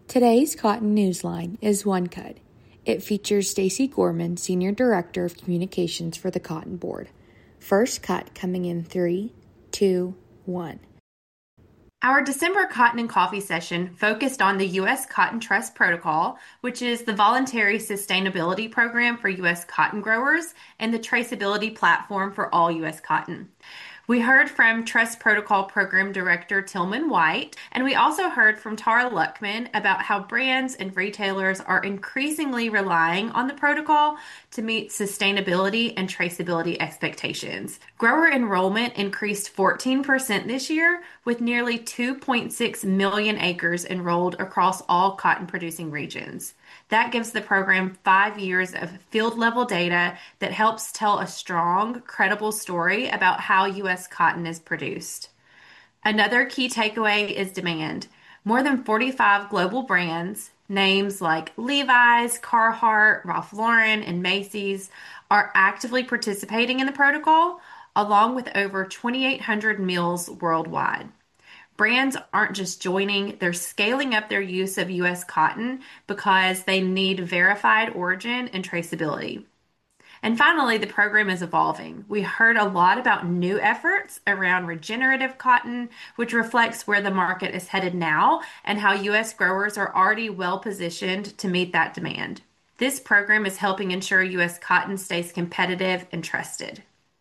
Today's Cotton Newsline is One Cut. It features Stacy Gorman, Senior Director of Communications for the Cotton Board. First cut coming in 3, 2, 1. Our December Cotton and Coffee session focused on the U.S. Cotton Trust Protocol, which is the voluntary sustainability program for U.S. cotton growers and the traceability platform for all U.S. cotton. We heard from Trust Protocol Program Director Tillman White, and we also heard from Tara Luckman about how brands and retailers are increasingly relying on the protocol to meet sustainability and traceability expectations. Grower enrollment increased 14% this year, with nearly 2.6 million acres enrolled across all cotton-producing regions. That gives the program 5 years of field-level data that helps tell a strong, credible story about how U.S. cotton is produced. Another key takeaway is demand. More than 45 global brands, names like Levi's, Carhartt, Ralph Lauren, and Macy's, are actively participating in the protocol, along with over 2,800 mills worldwide. Brands aren't just joining, they're scaling up their use of U.S. cotton because they need verified origin and traceability. And finally, the program is evolving. We heard a lot about new efforts around regenerative cotton, which reflects where the market is headed now and how U.S. growers are already well positioned to meet that demand. This program is helping ensure U.S. cotton stays competitive and trusted.